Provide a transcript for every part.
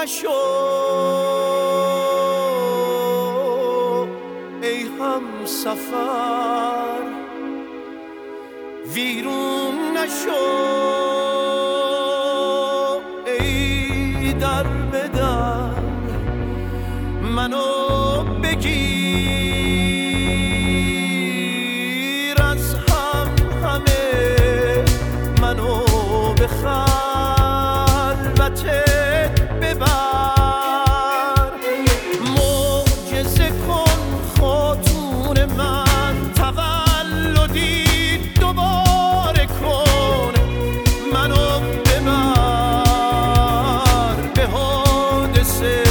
نشو ای همسفر، ویرون نشو ای در به در، منو بگیر از همه، منو به خلوتت ببر، معجزه کن خاتون من، تولدی دوباره کن، منو ببر به حادثه،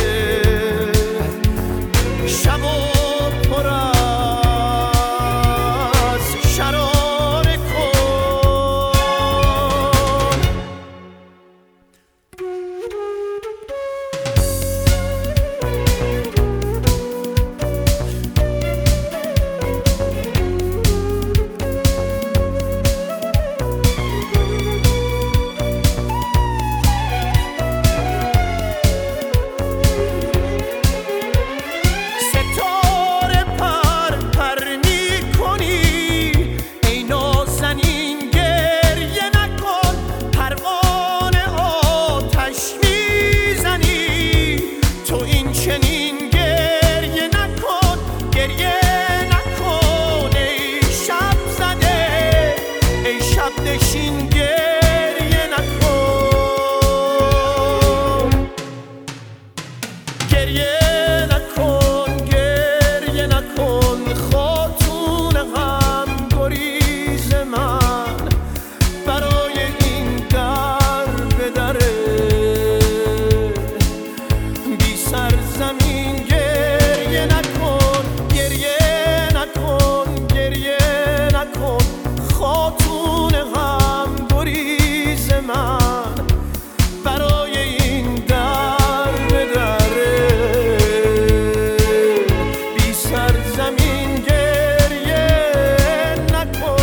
شب و پر از شراره کن. ستاره پر پر می‌کنی ای نازنین، گریه نکن، پروانه آتش میزنی تو این چنین، گریه نکن، گریه نکن ای شب زده، ای شب نشین، گریه نکن، گریه نکن، گریه نکن، خاتون غم گریز من، برای این در به دره بی سرزمین، گریه نکن، گریه نکن، گریه نکن، خاتون غم گریز من، برای این در به دره بی سرزمین، گریه نکن.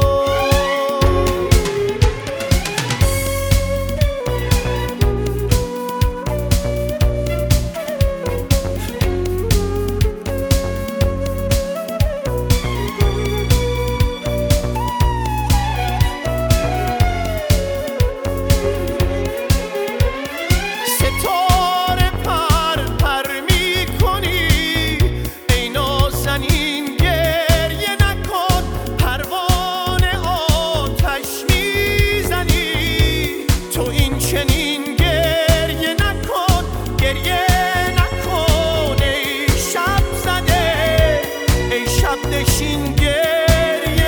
ستاره پر پر می‌کنی ای نازنین، گریه نکن، پروانه آتش میزنی تو این چنین، گریه نکن، گریه نکن ای شب زده، ای شب نشین، گریه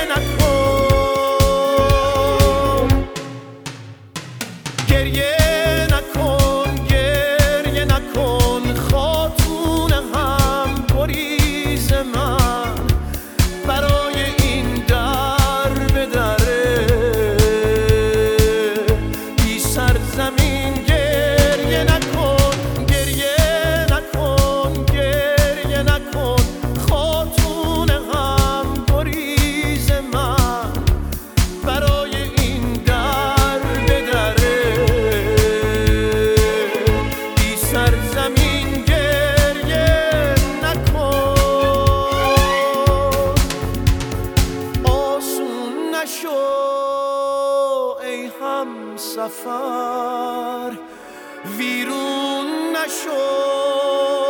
نکن، گریه نکن، گریه نکن، خاتون غم گریز من، برای این در به دره بی سرزمین، گریه نکن، گریه نکن، گریه نکن، خاتون غم گریز من، برای این در به دره بی سرزمین، گریه نکن. آسون نشو ای همسفر، ویرون نشو